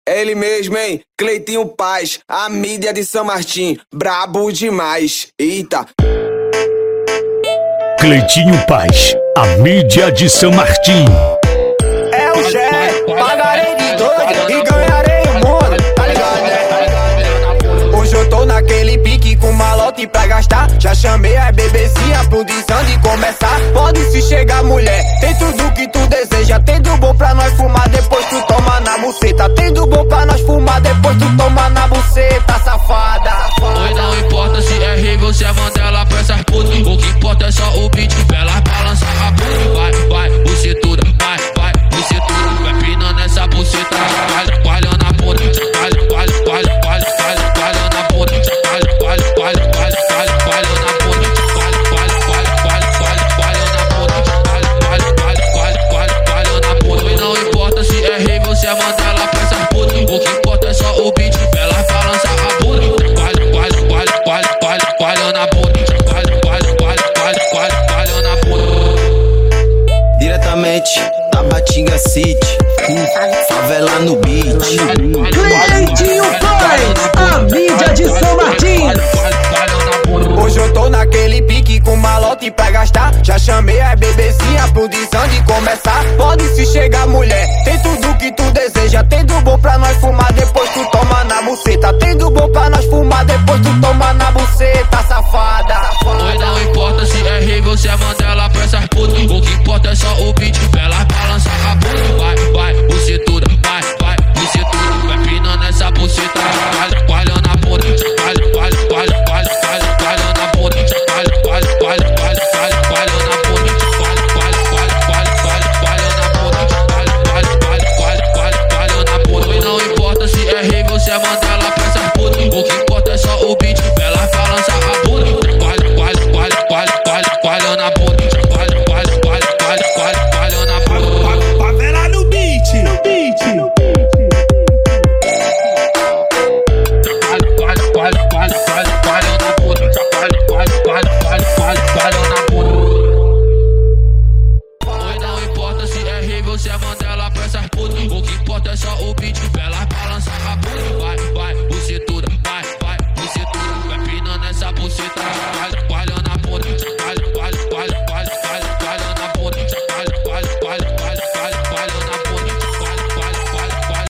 É ele mesmo, hein? Cleitinho Paz, a mídia de São Martim, brabo demais. Eita. Cleitinho Paz, a mídia de São Martim. É o Jé, pagarei de doido e ganharei o mundo, tá ligado, né? Hoje eu tô naquele pique com malote pra gastar. Já chamei a bebezinha pro desande começar. Pode se chegar mulher, tem tudo que tu deseja. Tem do bom pra nós fumar, depois tu toma na buceta. Tem do bom pra nós fumar, depois tu toma na buceta, safada. Oi, não importa se é rei ou se é Mandela pra essas putas. O que importa é só o beat, pra elas balançar a bunda. Vai, bucetuda, vai, bucetuda. Vai pinando essa buceta, espalhando a bunda. Espalhando a bunda, espalhando a bunda. Se é Mandela pra essas putas, o que importa é só o beat, pra elas balançar a bunda. Espalhando a bunda, espalhando a bunda. Diretamente da Batinga City, favela no beat. Cleitinho Paz, a mídia de São Martim. Hoje eu tô naquele pique com malote pra gastar. Já chamei a bebezinha pro desande começar. Pode se chegar mulher, tem tudo que tu deseja. Tem do bom pra nós fumar, depois tu toma na buceta. Tem do bom pra nós fumar, depois tu toma na buceta, safada. Oi, não importa se é rei ou se é Mandela pra essas putas. O que importa é só o beat, pra elas balançar a bunda. Vai, bucetuda, vai, bucetuda. Vai pinando essa buceta, espalhando a bunda. Espalhando a bunda, espalhando a bunda. Não importa se é rei ou se é Mandela